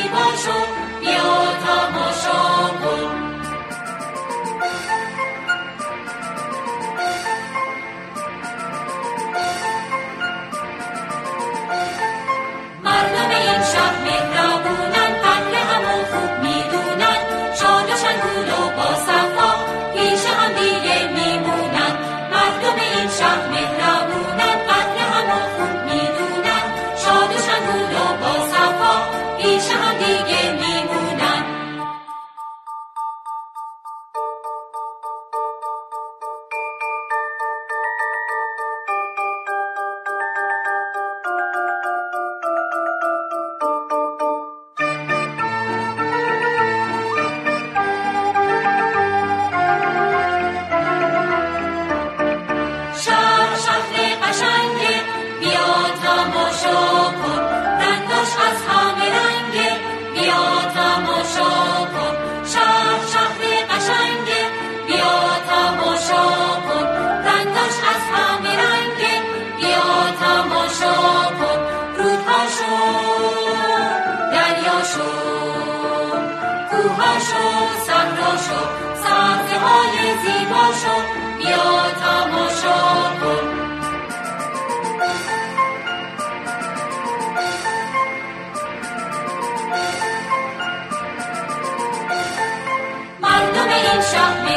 زیبا شو، بیا تماشا کن. مردم این شهر مهربونن، قدر همو خوب میدونن، شاد و شنگول و با صفا پیش هم دیگه میمونن. مردم این شهر مهربونن، قدر همو خوب میدونن، شاد و شنگول و با صفا پیش هم دیگه میمونن. مردم این شهر